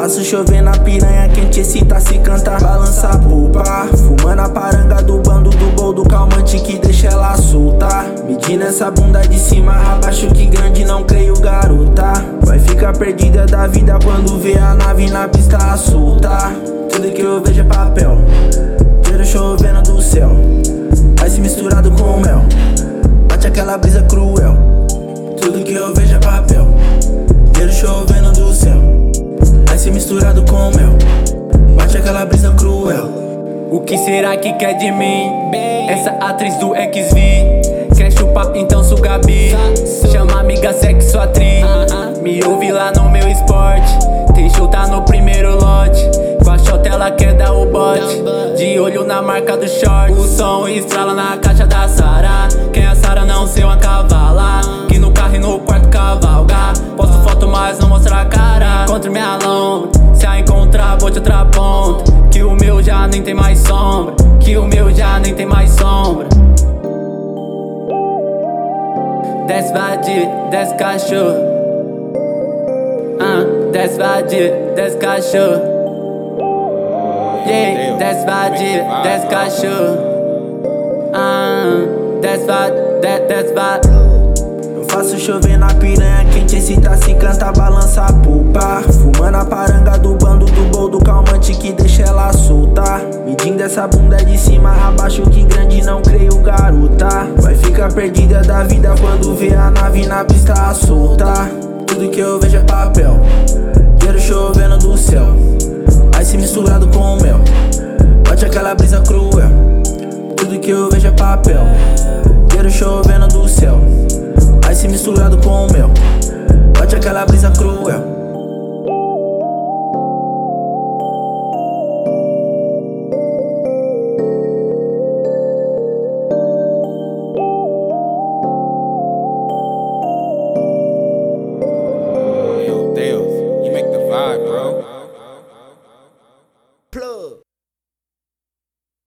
Faço chover na piranha, quente excita, se canta, balança a polpa. Fumando a paranga do bando do boldo, calmante que deixa ela solta. Medindo essa bunda de cima a baixo, que grande não creio, garota. Vai ficar perdida da vida quando vê a nave na pista solta. Tudo que eu vejo é papel, dinheiro chovendo do céu, ice misturado com mel, bate aquela brisa cruel. Tudo que eu vejo é papel, dinheiro chovendo do céu, ice misturado com mel, bate aquela brisa cruel. O que será que quer de mim? Essa atriz do XV quer chupar, então suga bi. Chama amiga sexo atriz, me ouve lá no meu esporte. Tem show, tá no primeiro lote, com a shot ela quer dar o bote. De olho na marca do short, o som estrala na caixa da Sara. Quem é a Sara não ser uma cavala, que no carro e no quarto cavalga. Posto foto mas não mostra a cara. Encontre minha longa, se a encontrar vou te outra ponta. Que o meu já nem tem mais sombra, que o meu já nem tem mais sombra. Desce vadia, desce cachorro, desce vadia, desce cachorro. Yeah, desce vadia, desce cachorro. Desce vadia, desce vadia. Faço chover na piranha, quente excita, se canta, balança a polpa. Fumando a paranga do bando do boldo, calmante que deixa ela solta. Medindo essa bunda de cima a baixo, que grande não creio, garota. Vai ficar perdida da vida quando vê a nave na pista solta. Tudo que eu vejo é papel, dinheiro chovendo do céu, ice misturado com mel, bate aquela brisa cruel. Tudo que eu vejo é papel, dinheiro chovendo do céu, ice misturado com mel, bate aquela brisa cruel.